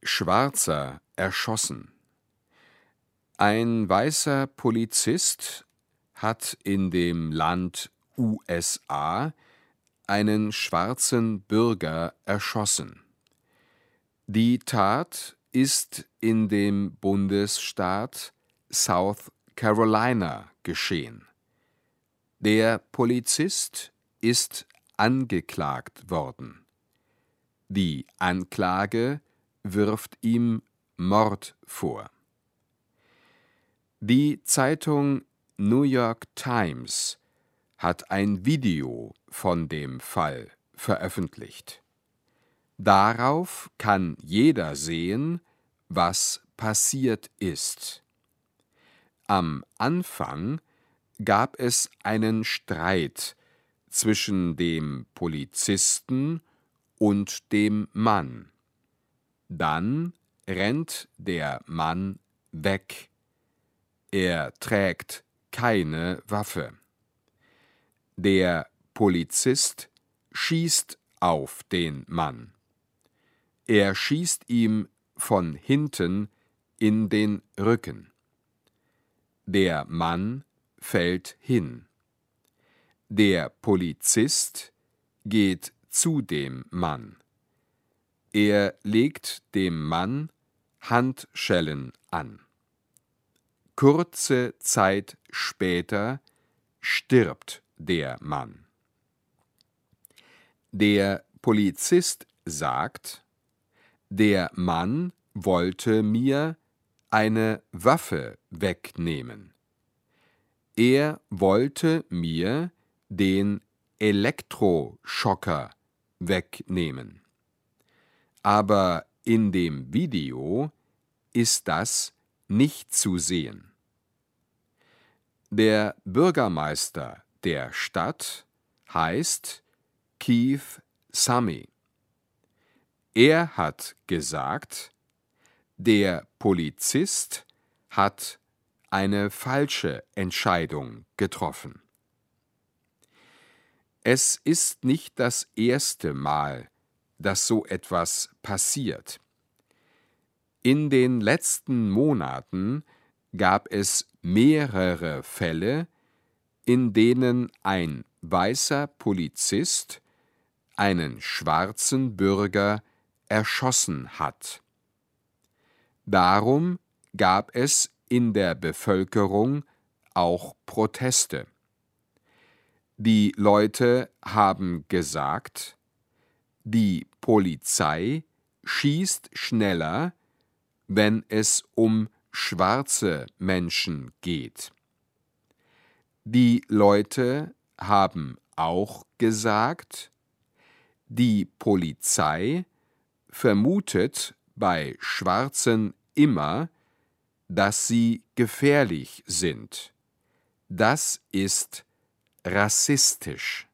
Schwarzer erschossen. Ein weißer Polizist hat in dem Land USA einen schwarzen Bürger erschossen. Die Tat ist in dem Bundesstaat South Carolina geschehen. Der Polizist ist angeklagt worden. Die Anklage wirft ihm Mord vor. Die Zeitung New York Times hat ein Video von dem Fall veröffentlicht. Darauf kann jeder sehen, was passiert ist. Am Anfang gab es einen Streit zwischen dem Polizisten und dem Mann. Dann rennt der Mann weg. Er trägt keine Waffe. Der Polizist schießt auf den Mann. Er schießt ihm von hinten in den Rücken. Der Mann fällt hin. Der Polizist geht zu dem Mann. Er legt dem Mann Handschellen an. Kurze Zeit später stirbt der Mann. Der Polizist sagt: Der Mann wollte mir eine Waffe wegnehmen. Er wollte mir den Elektroschocker wegnehmen. Aber in dem Video ist das nicht zu sehen. Der Bürgermeister der Stadt heißt Keith Summy. Er hat gesagt, der Polizist hat eine falsche Entscheidung getroffen. Es ist nicht das erste Mal, dass so etwas passiert. In den letzten Monaten gab es mehrere Fälle, in denen ein weißer Polizist einen schwarzen Bürger erschossen hat. Darum gab es in der Bevölkerung auch Proteste. Die Leute haben gesagt, die Polizei schießt schneller, wenn es um schwarze Menschen geht. Die Leute haben auch gesagt, die Polizei vermutet bei Schwarzen immer, dass sie gefährlich sind. Das ist rassistisch.